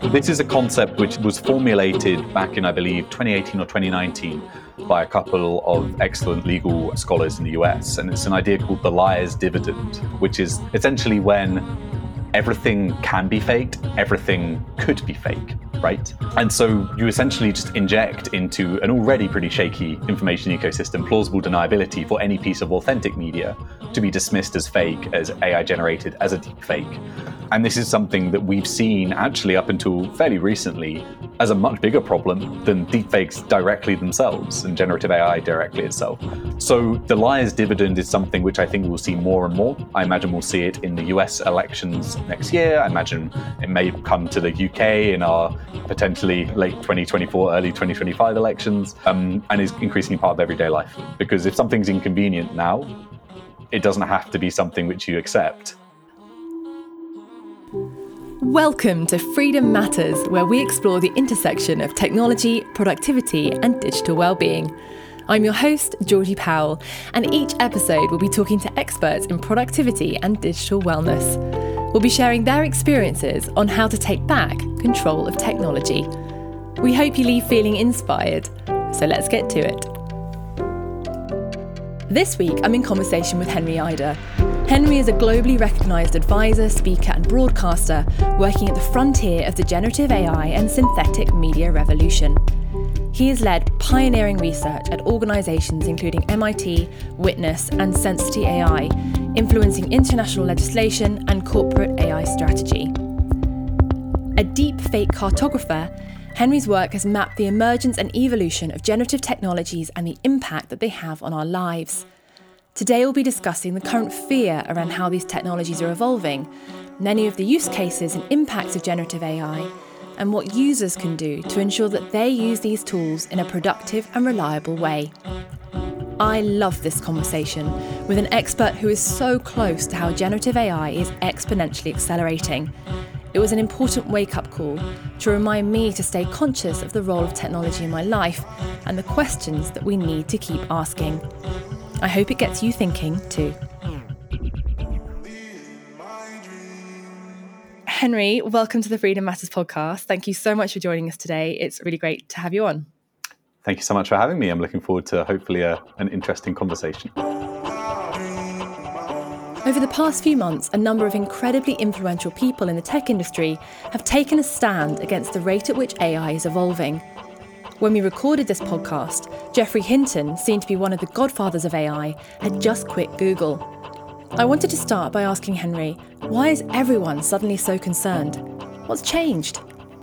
This is a concept which was formulated back in, I believe, 2018 or 2019 by a couple of excellent legal scholars in the US. And it's an idea called the liar's dividend, which is essentially when everything can be faked, everything could be fake, right? And so you essentially just inject into an already pretty shaky information ecosystem plausible deniability for any piece of authentic media to be dismissed as fake, as AI generated, as a deep fake. And this is something that we've seen actually up until fairly recently as a much bigger problem than deepfakes directly themselves and generative AI directly itself. So the liar's dividend is something which I think we'll see more and more. I imagine we'll see it in the US elections next year. I imagine it may come to the UK in our potentially late 2024, early 2025 elections, and is increasingly part of everyday life. Because if something's inconvenient now, it doesn't have to be something which you accept. Welcome to Freedom Matters, where we explore the intersection of technology, productivity, and digital well-being. I'm your host, Georgie Powell, and each episode we'll be talking to experts in productivity and digital wellness. We'll be sharing their experiences on how to take back control of technology. We hope you leave feeling inspired, so let's get to it. This week, I'm in conversation with Henry Eider. Henry is a globally recognised advisor, speaker and broadcaster working at the frontier of the generative AI and synthetic media revolution. He has led pioneering research at organisations including MIT, Witness and Sensity AI, influencing international legislation and corporate AI strategy. A deep fake cartographer, Henry's work has mapped the emergence and evolution of generative technologies and the impact that they have on our lives. Today we'll be discussing the current fear around how these technologies are evolving, many of the use cases and impacts of generative AI, and what users can do to ensure that they use these tools in a productive and reliable way. I love this conversation with an expert who is so close to how generative AI is exponentially accelerating. It was an important wake-up call to remind me to stay conscious of the role of technology in my life and the questions that we need to keep asking. I hope it gets you thinking too. Henry, welcome to the Freedom Matters podcast. Thank you so much for joining us today. It's really great to have you on. Thank you so much for having me. I'm looking forward to hopefully an interesting conversation. Over the past few months, a number of incredibly influential people in the tech industry have taken a stand against the rate at which AI is evolving. When we recorded this podcast, Geoffrey Hinton, seen to be one of the godfathers of AI, had just quit Google. I wanted to start by asking Henry, why is everyone suddenly so concerned? What's changed?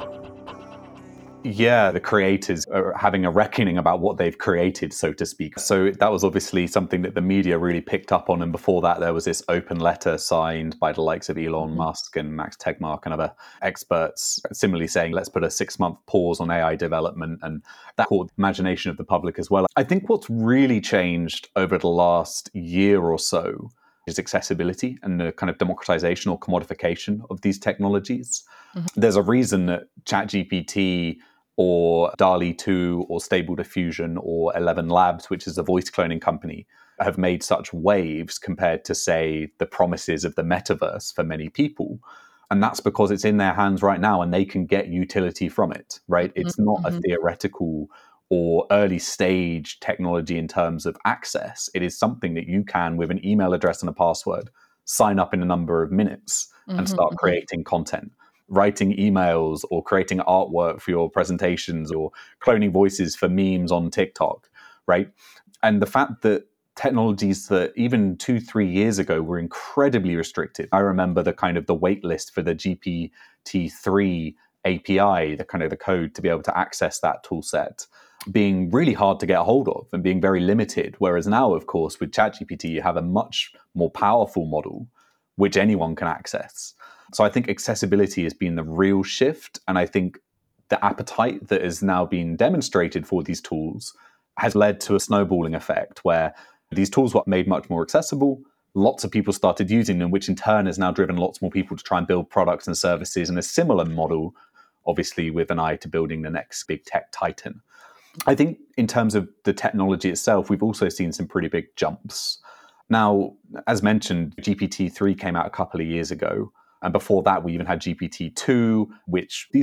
Yeah, the creators are having a reckoning about what they've created, so to speak. So that was obviously something that the media really picked up on. And before that, there was this open letter signed by the likes of Elon Musk and Max Tegmark and other experts, similarly saying, let's put a 6-month pause on AI development. And that caught the imagination of the public as well. I think what's really changed over the last year or so is accessibility and the kind of democratization or commodification of these technologies. Mm-hmm. There's a reason that ChatGPT or DALL-E 2 or Stable Diffusion or 11 Labs, which is a voice cloning company, have made such waves compared to, say, the promises of the metaverse for many people. And that's because it's in their hands right now and they can get utility from it, right? Mm-hmm. It's not a theoretical or early stage technology in terms of access. It is something that you can, with an email address and a password, sign up in a number of minutes and start creating content. Writing emails or creating artwork for your presentations or cloning voices for memes on TikTok, right? And the fact that technologies that even 2-3 years ago were incredibly restricted. I remember the wait list for the GPT-3 API, the code to be able to access that tool set, being really hard to get a hold of and being very limited. Whereas now, of course, with ChatGPT, you have a much more powerful model which anyone can access. So I think accessibility has been the real shift. And I think the appetite that has now been demonstrated for these tools has led to a snowballing effect where these tools were made much more accessible. Lots of people started using them, which in turn has now driven lots more people to try and build products and services in a similar model, obviously with an eye to building the next big tech titan. I think in terms of the technology itself, we've also seen some pretty big jumps. Now, as mentioned, GPT-3 came out a couple of years ago. And before that, we even had GPT-2, which these were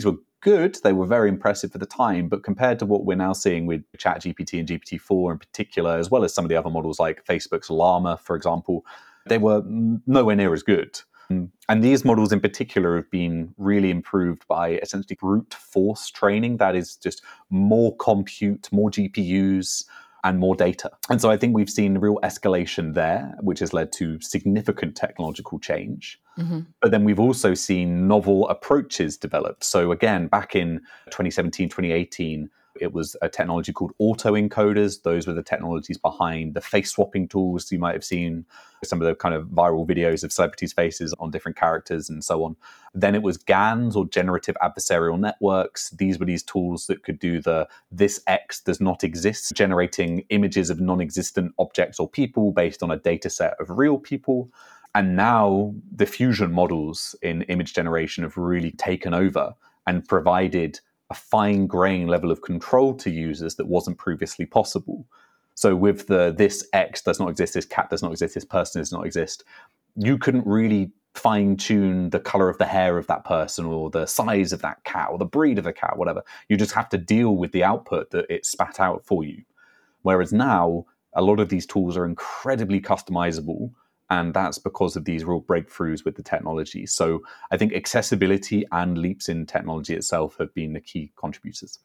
good. They were very impressive for the time, but compared to what we're now seeing with ChatGPT and GPT-4 in particular, as well as some of the other models like Facebook's Llama, for example, they were nowhere near as good. And these models in particular have been really improved by essentially brute force training. That is just more compute, more GPUs, and more data. And so I think we've seen real escalation there, which has led to significant technological change. Mm-hmm. But then we've also seen novel approaches developed. So again, back in 2017, 2018, it was a technology called autoencoders. Those were the technologies behind the face swapping tools. You might have seen some of the kind of viral videos of celebrities' faces on different characters and so on. Then it was GANs, or generative adversarial networks. These were these tools that could do the "this X does not exist," generating images of non-existent objects or people based on a data set of real people. And now the fusion models in image generation have really taken over and provided a fine-grained level of control to users that wasn't previously possible. So with the "this X does not exist," "this cat does not exist," "this person does not exist," you couldn't really fine-tune the color of the hair of that person or the size of that cat or the breed of the cat, whatever. You just have to deal with the output that it spat out for you. Whereas now, a lot of these tools are incredibly customizable, and that's because of these real breakthroughs with the technology. So I think accessibility and leaps in technology itself have been the key contributors.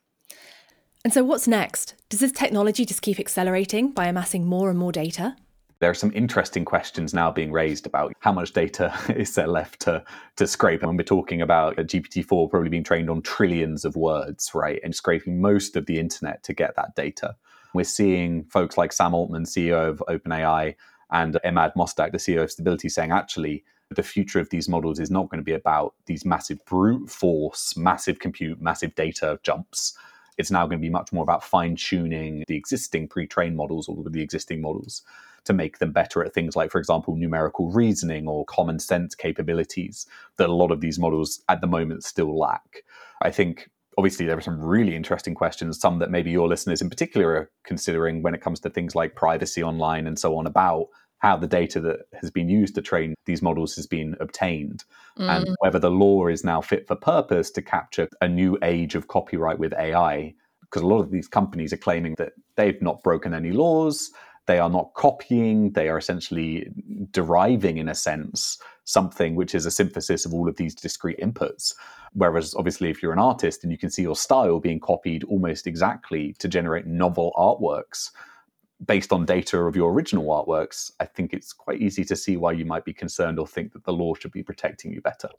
And so what's next? Does this technology just keep accelerating by amassing more and more data? There are some interesting questions now being raised about how much data is there left to scrape. And when we're talking about GPT-4 probably being trained on trillions of words, right, and scraping most of the internet to get that data. We're seeing folks like Sam Altman, CEO of OpenAI, and Emad Mostak, the CEO of Stability, saying actually the future of these models is not going to be about these massive brute force, massive compute, massive data jumps. It's now going to be much more about fine-tuning the existing pre-trained models or the existing models to make them better at things like, for example, numerical reasoning or common sense capabilities that a lot of these models at the moment still lack. I think obviously there are some really interesting questions, some that maybe your listeners in particular are considering when it comes to things like privacy online and so on, about how the data that has been used to train these models has been obtained, and whether the law is now fit for purpose to capture a new age of copyright with AI. Because a lot of these companies are claiming that they've not broken any laws, they are not copying, they are essentially deriving, in a sense, something which is a synthesis of all of these discrete inputs. Whereas obviously if you're an artist and you can see your style being copied almost exactly to generate novel artworks based on data of your original artworks, I think it's quite easy to see why you might be concerned or think that the law should be protecting you better.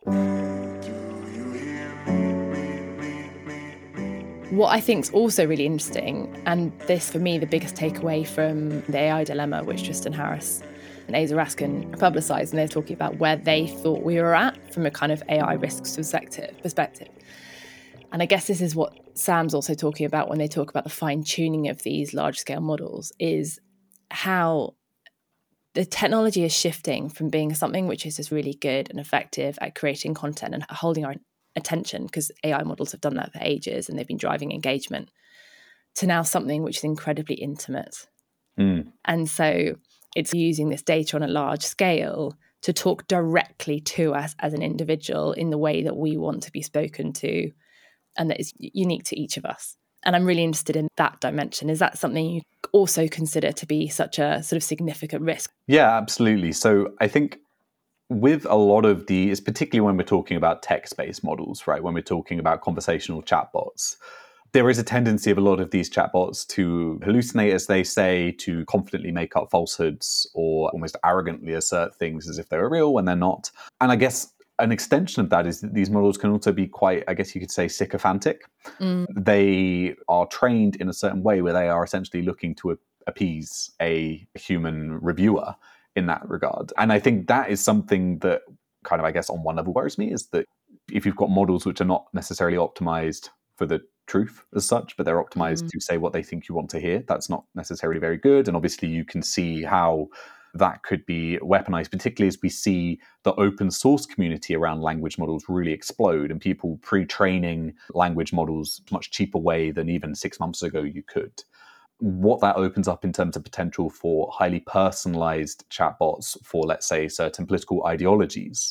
What I think is also really interesting, and this for me the biggest takeaway from the AI dilemma, which Tristan Harris and Aza Raskin publicised, and they're talking about where they thought we were at from a kind of AI risks perspective. And I guess this is what Sam's also talking about when they talk about the fine-tuning of these large-scale models, is how the technology is shifting from being something which is just really good and effective at creating content and holding our attention, because AI models have done that for ages and they've been driving engagement, to now something which is incredibly intimate. And so it's using this data on a large scale to talk directly to us as an individual in the way that we want to be spoken to, and that is unique to each of us. And I'm really interested in that dimension. Is that something you also consider to be such a sort of significant risk? Yeah, absolutely. So I think with a lot of these, particularly when we're talking about text-based models, right, when we're talking about conversational chatbots, there is a tendency of a lot of these chatbots to hallucinate, as they say, to confidently make up falsehoods or almost arrogantly assert things as if they were real when they're not. And I guess an extension of that is that these models can also be quite, I guess you could say, sycophantic. They are trained in a certain way where they are essentially looking to appease a human reviewer in that regard. And I think that is something that kind of, I guess, on one level worries me, is that if you've got models which are not necessarily optimized for the truth as such, but they're optimized to say what they think you want to hear, that's not necessarily very good. And obviously you can see how that could be weaponized, particularly as we see the open source community around language models really explode, and people pre-training language models much cheaper way than even 6 months ago you could. What that opens up in terms of potential for highly personalized chatbots for, let's say, certain political ideologies,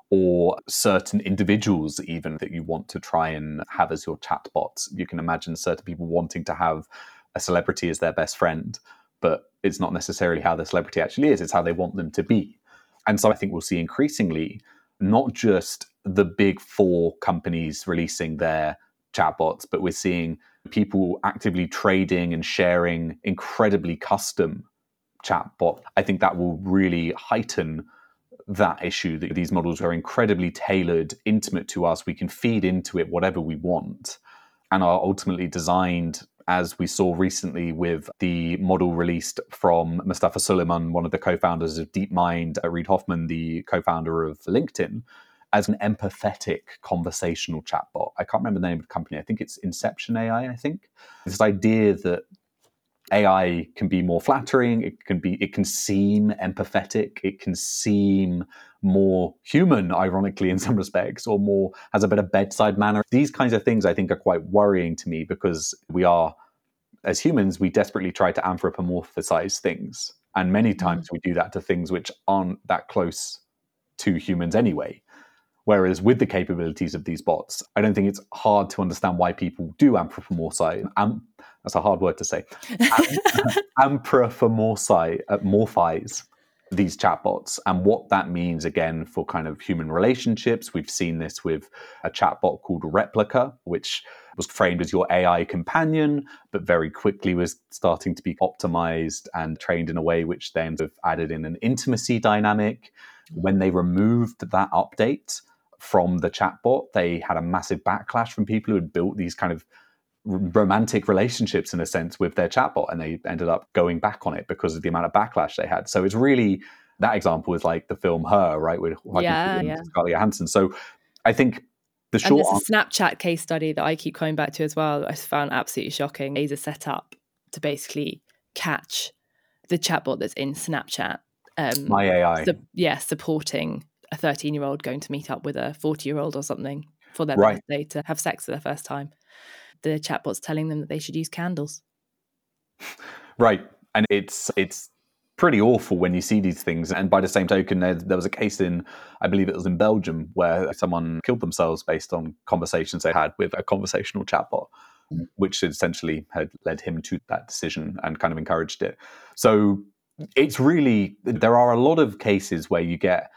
or certain individuals even that you want to try and have as your chatbots. You can imagine certain people wanting to have a celebrity as their best friend, but it's not necessarily how the celebrity actually is, it's how they want them to be. And so I think we'll see increasingly not just the big four companies releasing their chatbots, but we're seeing people actively trading and sharing incredibly custom chatbot. I think that will really heighten that issue, that these models are incredibly tailored, intimate to us. We can feed into it whatever we want and are ultimately designed, as we saw recently with the model released from Mustafa Suleyman, one of the co-founders of DeepMind, Reid Hoffman, the co-founder of LinkedIn, as an empathetic conversational chatbot. I can't remember the name of the company. I think it's Inception AI, I think. This idea that AI can be more flattering, it can seem empathetic, it can seem more human, ironically, in some respects, or more has a better bedside manner. These kinds of things I think are quite worrying to me, because we are, as humans, we desperately try to anthropomorphize things. And many times we do that to things which aren't that close to humans anyway. Whereas with the capabilities of these bots, I don't think it's hard to understand why people do anthropomorphize. That's a hard word to say. Anthropomorphize these chatbots and what that means, again, for kind of human relationships. We've seen this with a chatbot called Replica, which was framed as your AI companion, but very quickly was starting to be optimized and trained in a way which then sort of added in an intimacy dynamic. When they removed that update from the chatbot, they had a massive backlash from people who had built these kind of romantic relationships, in a sense, with their chatbot, and they ended up going back on it because of the amount of backlash they had. So it's really, that example is like the film Her, right, with Scarlett Johansson. So I think the short and there's a Snapchat case study that I keep coming back to as well. I found absolutely shocking. These are set up to basically catch the chatbot that's in Snapchat. My AI. Supporting a 13-year-old going to meet up with a 40-year-old or something for their Right. birthday to have sex for their first time. The chatbot's telling them that they should use candles. Right. And it's pretty awful when you see these things. And by the same token, there was a case in, I believe it was in Belgium, where someone killed themselves based on conversations they had with a conversational chatbot, which essentially had led him to that decision and kind of encouraged it. So it's really, there are a lot of cases where you get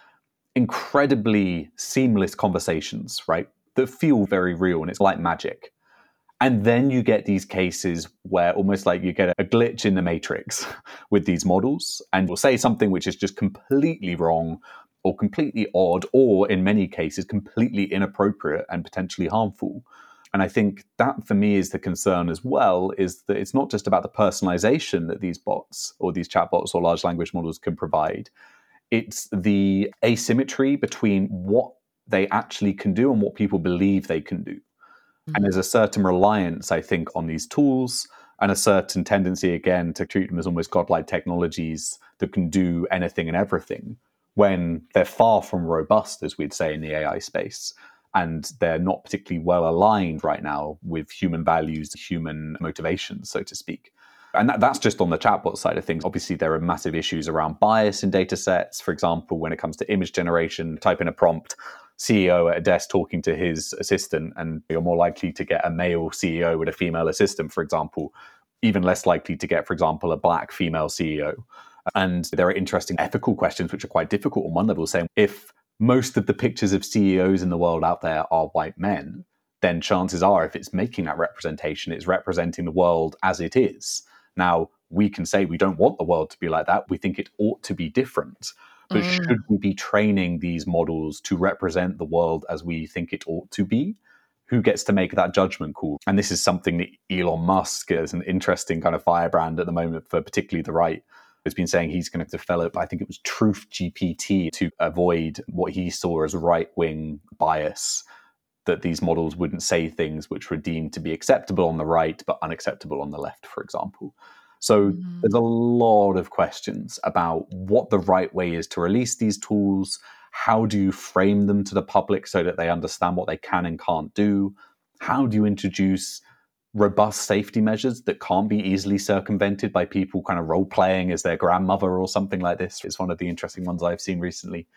incredibly seamless conversations, right, that feel very real, and it's like magic. And then you get these cases where almost like you get a glitch in the matrix with these models, and will say something which is just completely wrong or completely odd, or in many cases completely inappropriate and potentially harmful. And I think that for me is the concern as well, is that it's not just about the personalization that these bots or these chatbots or large language models can provide. It's the asymmetry between what they actually can do and what people believe they can do. And there's a certain reliance, I think, on these tools, and a certain tendency, again, to treat them as almost godlike technologies that can do anything and everything, when they're far from robust, as we'd say, in the AI space. And they're not particularly well aligned right now with human values, human motivations, so to speak. And that's just on the chatbot side of things. Obviously, there are massive issues around bias in data sets. For example, when it comes to image generation, type in a prompt, CEO at a desk talking to his assistant, and you're more likely to get a male CEO with a female assistant, for example, even less likely to get, for example, a black female CEO. And there are interesting ethical questions which are quite difficult on one level, saying if most of the pictures of CEOs in the world out there are white men, then chances are, if it's making that representation, it's representing the world as it is. Now, we can say we don't want the world to be like that. We think it ought to be different. But should we be training these models to represent the world as we think it ought to be? Who gets to make that judgment call? And this is something that Elon Musk is an interesting kind of firebrand at the moment for particularly the right. Has been saying he's going to develop, I think it was Truth GPT, to avoid what he saw as right-wing bias, that these models wouldn't say things which were deemed to be acceptable on the right but unacceptable on the left, for example. So there's a lot of questions about what the right way is to release these tools. How do you frame them to the public so that they understand what they can and can't do? How do you introduce robust safety measures that can't be easily circumvented by people kind of role-playing as their grandmother or something like this? It's one of the interesting ones I've seen recently.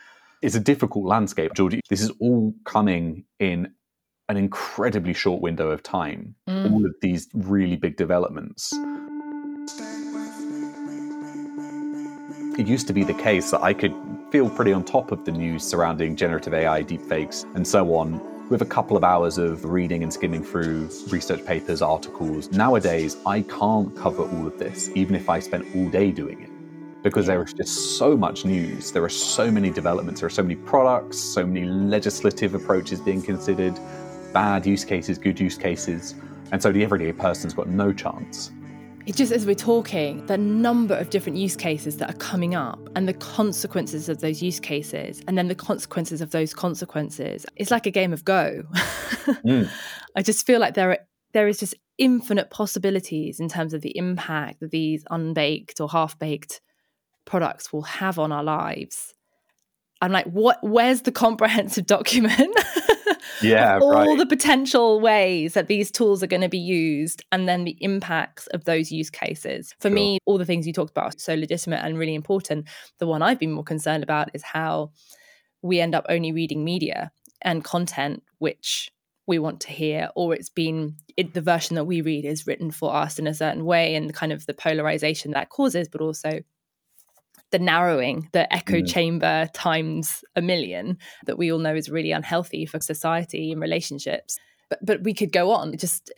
It's a difficult landscape, Georgie. This is all coming in an incredibly short window of time. All of these really big developments. It used to be the case that I could feel pretty on top of the news surrounding generative AI, deepfakes, and so on with a couple of hours of reading and skimming through research papers, articles. Nowadays, I can't cover all of this, even if I spent all day doing it, because there is just so much news. There are so many developments. There are so many products, so many legislative approaches being considered, bad use cases, good use cases. And so the everyday person's got no chance. It's just, as we're talking, the number of different use cases that are coming up and the consequences of those use cases and then the consequences of those consequences. It's like a game of Go. I just feel like there is just infinite possibilities in terms of the impact that these unbaked or half-baked products will have on our lives. I'm like, where's the comprehensive document? Yeah, all the potential ways that these tools are going to be used and then the impacts of those use cases. For me, all the things you talked about are so legitimate and really important. The one I've been more concerned about is how we end up only reading media and content which we want to hear, or the version that we read is written for us in a certain way, and kind of the polarization that causes, but also the narrowing, the echo chamber times a million that we all know is really unhealthy for society and relationships. But we could go on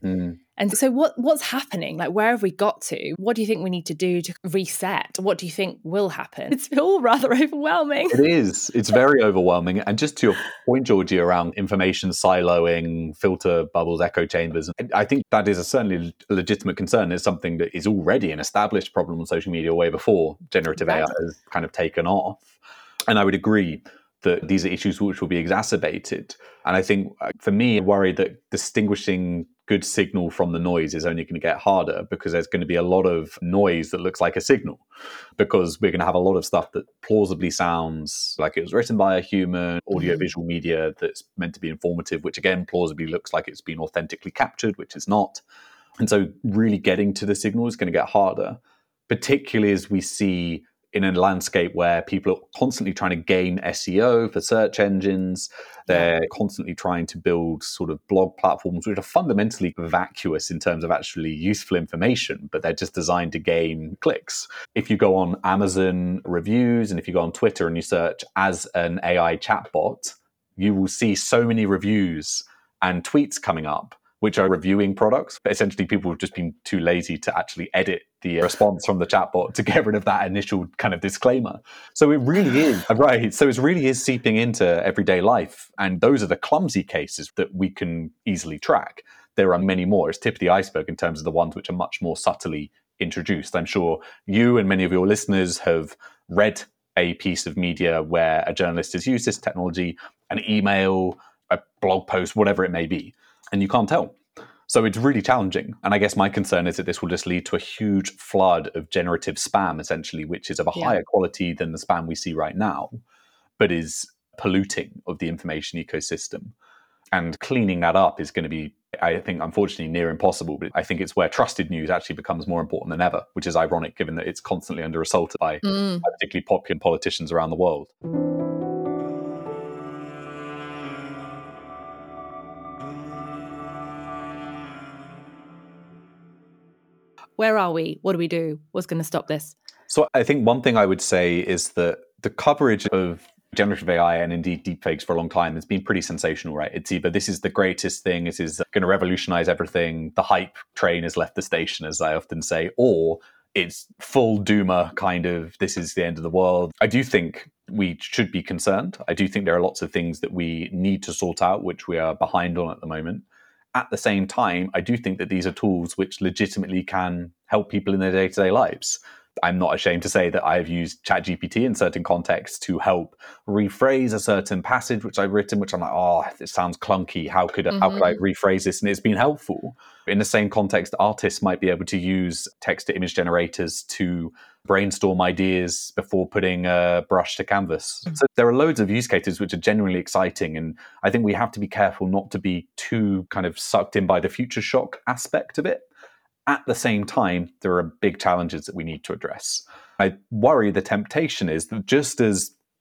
And so what's happening? Like, where have we got to? What do you think we need to do to reset? What do you think will happen? It's all rather overwhelming. It is. It's very overwhelming. And just to your point, Georgie, around information siloing, filter bubbles, echo chambers, I think that is certainly a legitimate concern. It's something that is already an established problem on social media way before generative AI has kind of taken off. And I would agree that these are issues which will be exacerbated. And I think, for me, I worry that distinguishing good signal from the noise is only going to get harder, because there's going to be a lot of noise that looks like a signal, because we're going to have a lot of stuff that plausibly sounds like it was written by a human, audiovisual media that's meant to be informative, which again plausibly looks like it's been authentically captured, which is not. And so really getting to the signal is going to get harder, particularly as we see in a landscape where people are constantly trying to gain SEO for search engines. They're constantly trying to build sort of blog platforms which are fundamentally vacuous in terms of actually useful information, but they're just designed to gain clicks. If you go on Amazon reviews and if you go on Twitter and you search as an AI chatbot, you will see so many reviews and tweets coming up which are reviewing products. But essentially, people have just been too lazy to actually edit the response from the chatbot to get rid of that initial kind of disclaimer. So it really is, right. So it really is seeping into everyday life. And those are the clumsy cases that we can easily track. There are many more. It's tip of the iceberg in terms of the ones which are much more subtly introduced. I'm sure you and many of your listeners have read a piece of media where a journalist has used this technology, an email, a blog post, whatever it may be, and you can't tell. So it's really challenging. And I guess my concern is that this will just lead to a huge flood of generative spam, essentially, which is of a higher quality than the spam we see right now, but is polluting of the information ecosystem. And cleaning that up is going to be, I think, unfortunately, near impossible. But I think it's where trusted news actually becomes more important than ever, which is ironic given that it's constantly under assault by particularly popular politicians around the world. Where are we? What do we do? What's going to stop this? So I think one thing I would say is that the coverage of generative AI and indeed deepfakes for a long time has been pretty sensational, right? It's either this is the greatest thing, it is going to revolutionize everything, the hype train has left the station, as I often say, or it's full doomer kind of, this is the end of the world. I do think we should be concerned. I do think there are lots of things that we need to sort out, which we are behind on at the moment. At the same time, I do think that these are tools which legitimately can help people in their day-to-day lives. I'm not ashamed to say that I've used ChatGPT in certain contexts to help rephrase a certain passage which I've written, which I'm like, oh, this sounds clunky. How could I rephrase this? And it's been helpful. In the same context, artists might be able to use text-to-image generators to brainstorm ideas before putting a brush to canvas. So there are loads of use cases which are genuinely exciting. And I think we have to be careful not to be too kind of sucked in by the future shock aspect of it. At the same time, there are big challenges that we need to address. I worry the temptation is that just as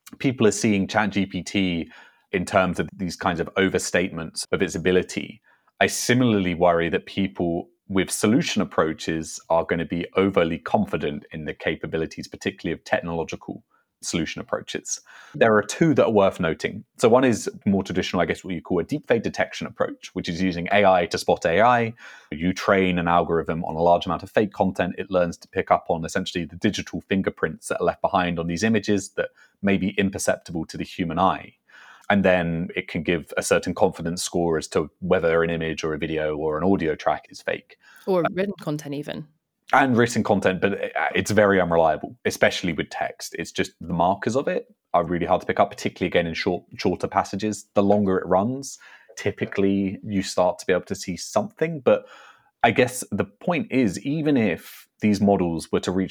people are seeing ChatGPT in terms of these kinds of overstatements of its ability. I similarly worry that people with solution approaches are going to be overly confident in the capabilities, particularly of technological solution approaches. There are two that are worth noting. So one is more traditional, I guess what you call a deepfake detection approach, which is using AI to spot AI. You train an algorithm on a large amount of fake content. It learns to pick up on essentially the digital fingerprints that are left behind on these images that may be imperceptible to the human eye. And then it can give a certain confidence score as to whether an image or a video or an audio track is fake. Or written content even. And written content, but it's very unreliable, especially with text. It's just the markers of it are really hard to pick up, particularly again in shorter passages. The longer it runs, typically you start to be able to see something. But I guess the point is, even if these models were to reach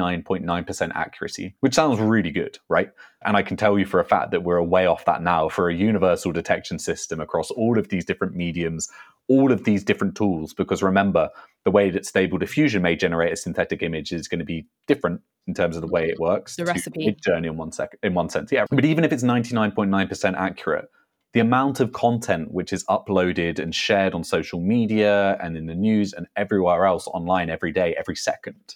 99.9% accuracy, which sounds really good, right? And I can tell you for a fact that we're way off that now for a universal detection system across all of these different mediums, all of these different tools, because remember, the way that Stable Diffusion may generate a synthetic image is going to be different in terms of the way it works. The recipe. Midjourney in one sense, yeah. But even if it's 99.9% accurate, the amount of content which is uploaded and shared on social media and in the news and everywhere else online every day, every second,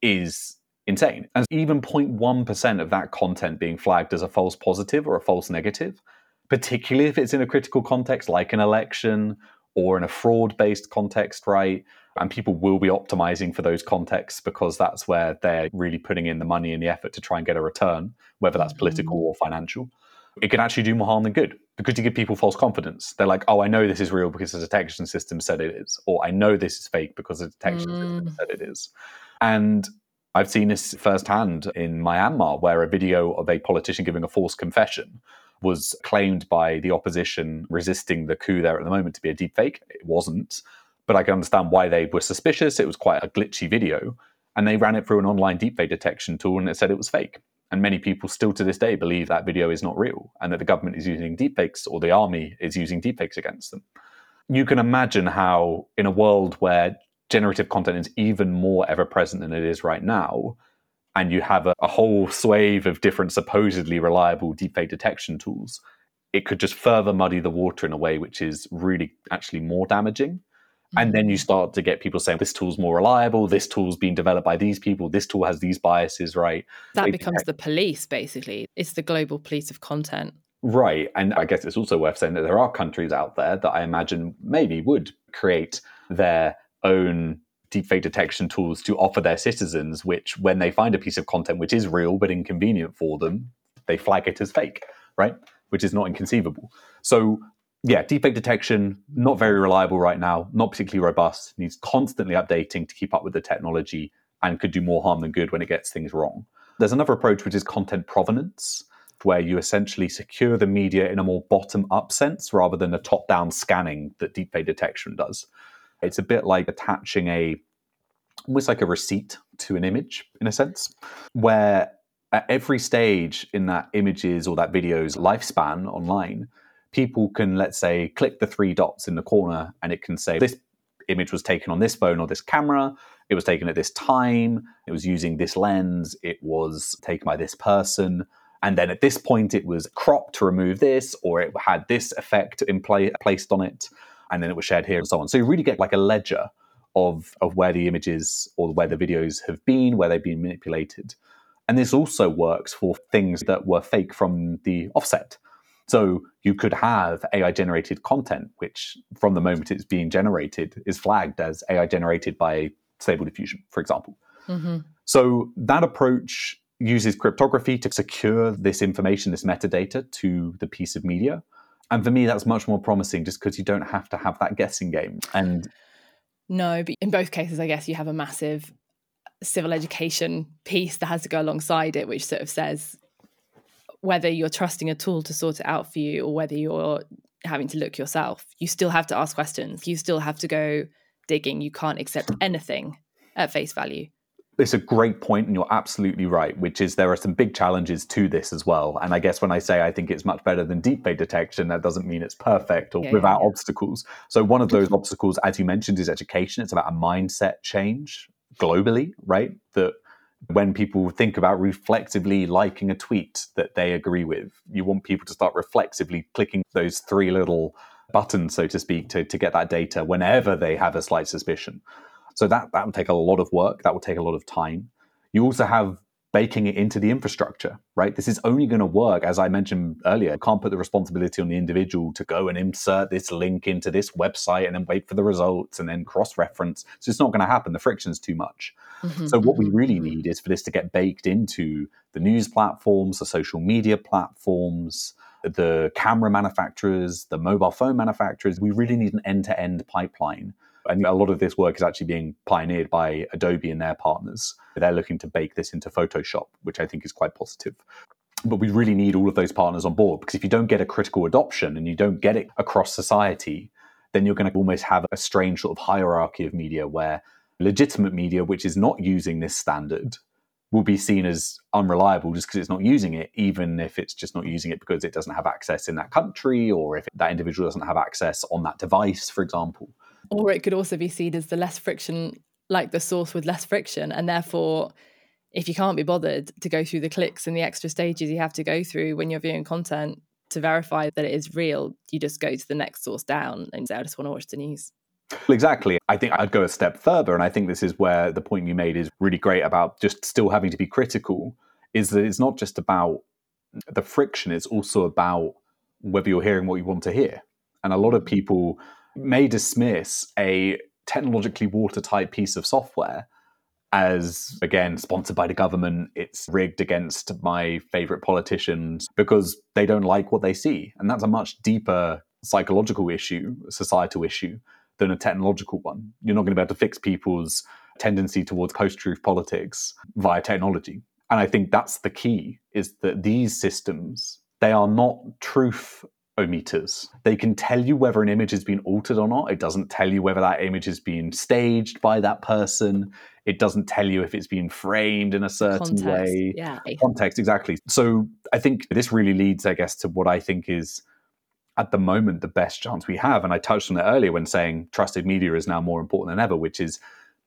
is insane. And even 0.1% of that content being flagged as a false positive or a false negative, particularly if it's in a critical context like an election or in a fraud-based context, right? And people will be optimizing for those contexts because that's where they're really putting in the money and the effort to try and get a return, whether that's political or financial. It can actually do more harm than good because you give people false confidence. They're like, oh, I know this is real because the detection system said it is. Or I know this is fake because the detection system said it is. And I've seen this firsthand in Myanmar, where a video of a politician giving a false confession was claimed by the opposition resisting the coup there at the moment to be a deepfake. It wasn't. But I can understand why they were suspicious. It was quite a glitchy video. And they ran it through an online deepfake detection tool and it said it was fake. And many people still to this day believe that video is not real and that the government is using deepfakes or the army is using deepfakes against them. You can imagine how in a world where generative content is even more ever present than it is right now, and you have a whole swathe of different supposedly reliable deepfake detection tools, it could just further muddy the water in a way which is really actually more damaging. And then you start to get people saying, this tool's more reliable, this tool's been developed by these people, this tool has these biases, right? That becomes the police, basically. It's the global police of content. Right. And I guess it's also worth saying that there are countries out there that I imagine maybe would create their own deepfake detection tools to offer their citizens, which when they find a piece of content which is real but inconvenient for them, they flag it as fake, right? Which is not inconceivable. So yeah, deepfake detection, not very reliable right now, not particularly robust, needs constantly updating to keep up with the technology and could do more harm than good when it gets things wrong. There's another approach, which is content provenance, where you essentially secure the media in a more bottom-up sense rather than a top-down scanning that deepfake detection does. It's a bit like attaching almost like a receipt to an image, in a sense, where at every stage in that image's or that video's lifespan online, people can, let's say, click the three dots in the corner and it can say, this image was taken on this phone or this camera, it was taken at this time, it was using this lens, it was taken by this person, and then at this point it was cropped to remove this, or it had this effect placed on it, and then it was shared here and so on. So you really get like a ledger of where the images or where the videos have been, where they've been manipulated. And this also works for things that were fake from the offset. So you could have AI-generated content, which from the moment it's being generated is flagged as AI-generated by Stable Diffusion, for example. Mm-hmm. So that approach uses cryptography to secure this information, this metadata to the piece of media. And for me, that's much more promising just because you don't have to have that guessing game. And no, but in both cases, I guess you have a massive civil education piece that has to go alongside it, which sort of says, whether you're trusting a tool to sort it out for you or whether you're having to look yourself, you still have to ask questions. You still have to go digging. You can't accept anything at face value. It's a great point, and you're absolutely right, which is there are some big challenges to this as well. And I guess when I say I think it's much better than deepfake detection, that doesn't mean it's perfect or without obstacles. So one of those obstacles, as you mentioned, is education. It's about a mindset change globally, right? That When people think about reflexively liking a tweet that they agree with, you want people to start reflexively clicking those 3 little buttons, so to speak, to get that data whenever they have a slight suspicion. So that will take a lot of work. That will take a lot of time. You also have baking it into the infrastructure, right? This is only going to work, as I mentioned earlier. You can't put the responsibility on the individual to go and insert this link into this website and then wait for the results and then cross-reference. So it's not going to happen. The friction's too much. So what we really need is for this to get baked into the news platforms, the social media platforms, the camera manufacturers, the mobile phone manufacturers. We really need an end-to-end pipeline. And a lot of this work is actually being pioneered by Adobe and their partners. They're looking to bake this into Photoshop, which I think is quite positive. But we really need all of those partners on board, because if you don't get a critical adoption and you don't get it across society, then you're going to almost have a strange sort of hierarchy of media where legitimate media, which is not using this standard, will be seen as unreliable just because it's not using it, even if it's just not using it because it doesn't have access in that country, or if that individual doesn't have access on that device, for example. Or it could also be seen as the less friction, like the source with less friction. And therefore, if you can't be bothered to go through the clicks and the extra stages you have to go through when you're viewing content to verify that it is real, you just go to the next source down and say, I just want to watch the news. Well, exactly. I think I'd go a step further. And I think this is where the point you made is really great about just still having to be critical, is that it's not just about the friction, it's also about whether you're hearing what you want to hear. And a lot of people may dismiss a technologically watertight piece of software as, again, sponsored by the government, it's rigged against my favorite politicians, because they don't like what they see. And that's a much deeper psychological issue, societal issue, than a technological one. You're not going to be able to fix people's tendency towards post-truth politics via technology. And I think that's the key, is that these systems, they are not truth ometers. They can tell you whether an image has been altered or not. It doesn't tell you whether that image has been staged by that person. It doesn't tell you if it's been framed in a certain way. Yeah. Context, exactly. So I think this really leads, I guess, to what I think is, at the moment, the best chance we have. And I touched on it earlier when saying trusted media is now more important than ever, which is,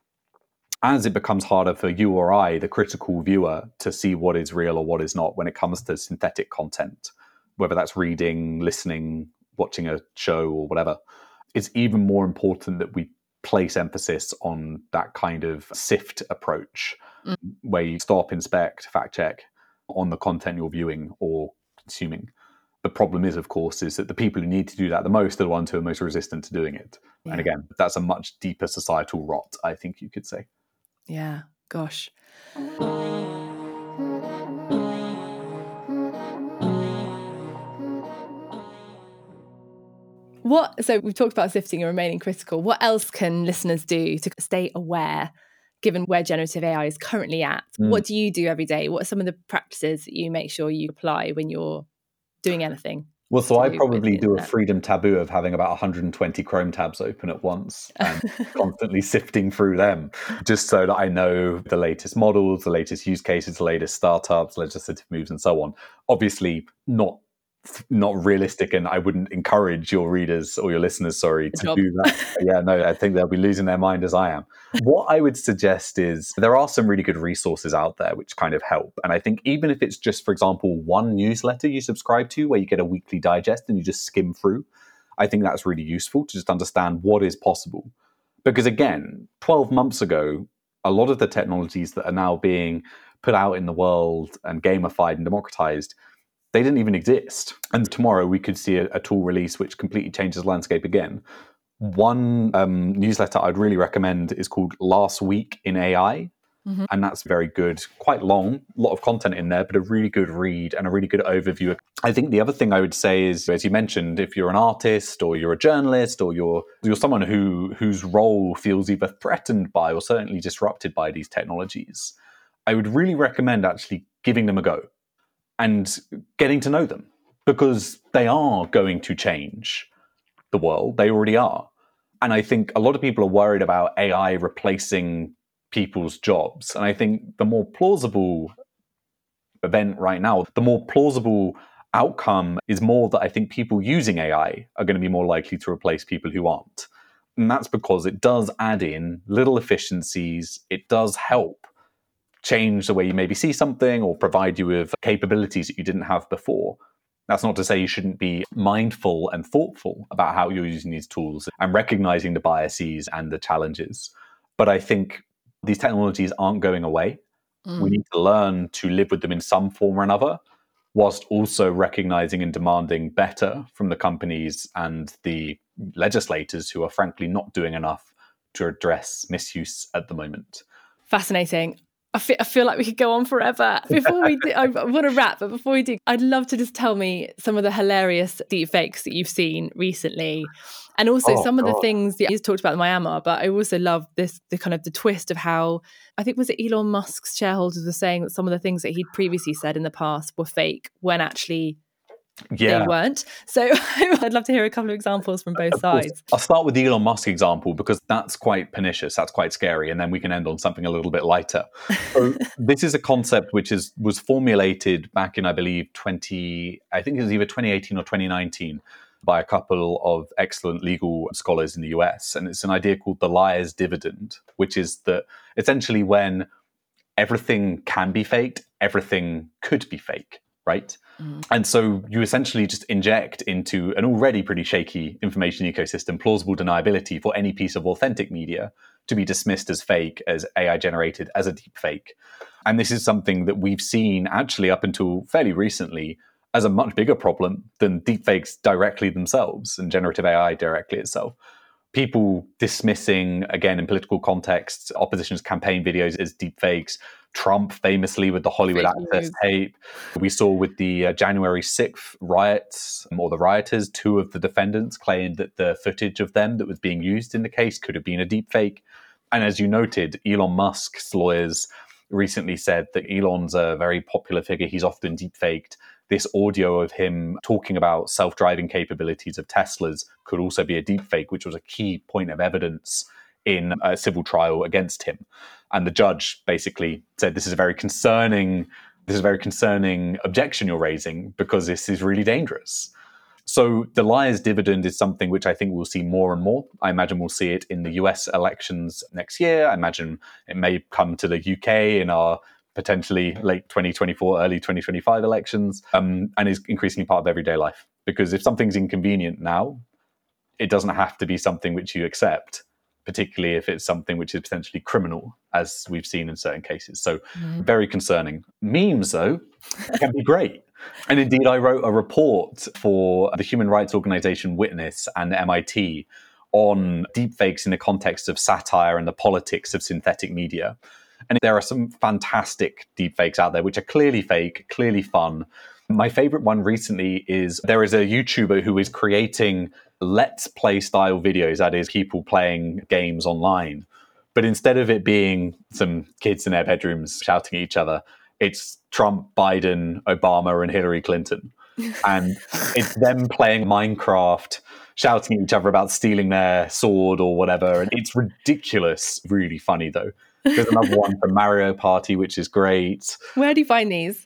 as it becomes harder for you or I, the critical viewer, to see what is real or what is not when it comes to synthetic content, whether that's reading, listening, watching a show or whatever, it's even more important that we place emphasis on that kind of SIFT approach, where you stop, inspect, fact check on the content you're viewing or consuming. The problem is, of course, is that the people who need to do that the most are the ones who are most resistant to doing it. Yeah. And again, that's a much deeper societal rot, I think you could say. Yeah, gosh. So we've talked about sifting and remaining critical. What else can listeners do to stay aware, given where generative AI is currently at? What do you do every day? What are some of the practices that you make sure you apply when you're doing anything? Well, so I probably do a freedom taboo of having about 120 Chrome tabs open at once and constantly sifting through them, just so that I know the latest models, the latest use cases, the latest startups, legislative moves, and so on. Obviously, not realistic, and I wouldn't encourage your readers or your listeners, to do that. Yeah, no, I think they'll be losing their mind as I am. What I would suggest is there are some really good resources out there which kind of help. And I think even if it's just, for example, one newsletter you subscribe to where you get a weekly digest and you just skim through, I think that's really useful to just understand what is possible. Because again, 12 months ago, a lot of the technologies that are now being put out in the world and gamified and democratized, they didn't even exist. And tomorrow we could see a tool release which completely changes the landscape again. One newsletter I'd really recommend is called Last Week in AI. Mm-hmm. And that's very good, quite long, a lot of content in there, but a really good read and a really good overview. I think the other thing I would say is, as you mentioned, if you're an artist or you're a journalist or you're someone whose role feels either threatened by or certainly disrupted by these technologies, I would really recommend actually giving them a go and getting to know them, because they are going to change the world. They already are. And I think a lot of people are worried about AI replacing people's jobs. And I think the more plausible event right now, the more plausible outcome is more that I think people using AI are going to be more likely to replace people who aren't. And that's because it does add in little efficiencies. It does help change the way you maybe see something or provide you with capabilities that you didn't have before. That's not to say you shouldn't be mindful and thoughtful about how you're using these tools and recognizing the biases and the challenges. But I think these technologies aren't going away. We need to learn to live with them in some form or another, whilst also recognizing and demanding better from the companies and the legislators who are frankly not doing enough to address misuse at the moment. Fascinating. I feel like we could go on forever. Before we do, I want to wrap, but before we do, I'd love to just tell me some of the hilarious deepfakes that you've seen recently. And also some of the things that you talked about in Myanmar, but I also love the twist of how, I think was it Elon Musk's shareholders were saying that some of the things that he'd previously said in the past were fake when actually they weren't. So I'd love to hear a couple of examples from both sides. I'll start with the Elon Musk example because that's quite pernicious, that's quite scary, and then we can end on something a little bit lighter. So this is a concept which was formulated back in, I believe, I think it was either 2018 or 2019 by a couple of excellent legal scholars in the US. And it's an idea called the liar's dividend, which is that essentially when everything can be faked, everything could be fake, right? And so you essentially just inject into an already pretty shaky information ecosystem plausible deniability for any piece of authentic media to be dismissed as fake, as AI generated, as a deep fake. And this is something that we've seen actually up until fairly recently as a much bigger problem than deepfakes directly themselves and generative AI directly itself. People dismissing, again, in political contexts, opposition's campaign videos as deepfakes. Trump famously with the Hollywood Access tape. We saw with the January 6th riots, or the rioters, two of the defendants claimed that the footage of them that was being used in the case could have been a deepfake. And as you noted, Elon Musk's lawyers recently said that Elon's a very popular figure. He's often deepfaked. This audio of him talking about self-driving capabilities of Teslas could also be a deepfake, which was a key point of evidence in a civil trial against him. And the judge basically said, this is a very concerning objection you're raising because this is really dangerous. So the liar's dividend is something which I think we'll see more and more. I imagine we'll see it in the US elections next year. I imagine it may come to the UK in our potentially late 2024, early 2025 elections, and is increasingly part of everyday life. Because if something's inconvenient now, it doesn't have to be something which you accept, particularly if it's something which is potentially criminal, as we've seen in certain cases. So very concerning. Memes, though, can be great. And indeed, I wrote a report for the human rights organization Witness and MIT on deepfakes in the context of satire and the politics of synthetic media. And there are some fantastic deepfakes out there, which are clearly fake, clearly fun. My favorite one recently is there is a YouTuber who is creating Let's Play style videos, that is, people playing games online. But instead of it being some kids in their bedrooms shouting at each other, it's Trump, Biden, Obama, and Hillary Clinton. And it's them playing Minecraft, shouting at each other about stealing their sword or whatever. And it's ridiculous, really funny, though. There's another one from Mario Party, which is great. Where do you find these?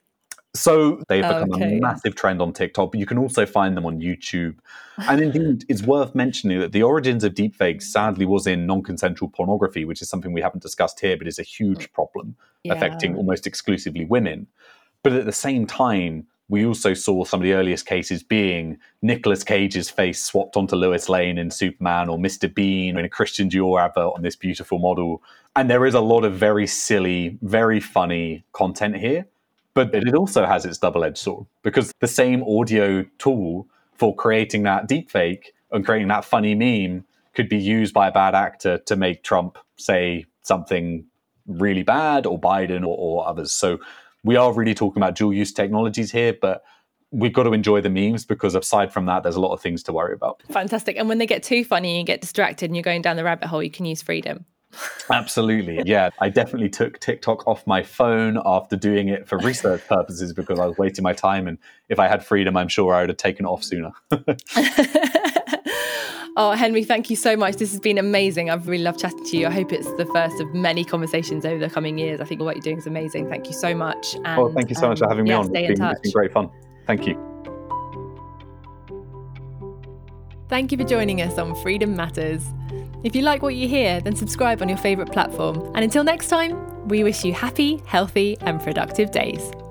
So they've become a massive trend on TikTok, but you can also find them on YouTube. And indeed, it's worth mentioning that the origins of deepfakes sadly was in non-consensual pornography, which is something we haven't discussed here, but is a huge problem affecting almost exclusively women. But at the same time, we also saw some of the earliest cases being Nicolas Cage's face swapped onto Lois Lane in Superman, or Mr. Bean in a Christian Dior advert on this beautiful model. And there is a lot of very silly, very funny content here. But it also has its double-edged sword, because the same audio tool for creating that deepfake and creating that funny meme could be used by a bad actor to make Trump say something really bad, or Biden or others. So we are really talking about dual-use technologies here, but we've got to enjoy the memes, because aside from that, there's a lot of things to worry about. Fantastic. And when they get too funny, you get distracted and you're going down the rabbit hole, you can use Freedom. Absolutely. Yeah, I definitely took TikTok off my phone after doing it for research purposes, because I was wasting my time. And if I had Freedom, I'm sure I would have taken it off sooner. Oh, Henry, thank you so much. This has been amazing. I've really loved chatting to you. I hope it's the first of many conversations over the coming years. I think what you're doing is amazing. Thank you so much. And, thank you so much for having me on. It's been great fun. Thank you. Thank you for joining us on Freedom Matters. If you like what you hear, then subscribe on your favourite platform. And until next time, We wish you happy, healthy, and productive days.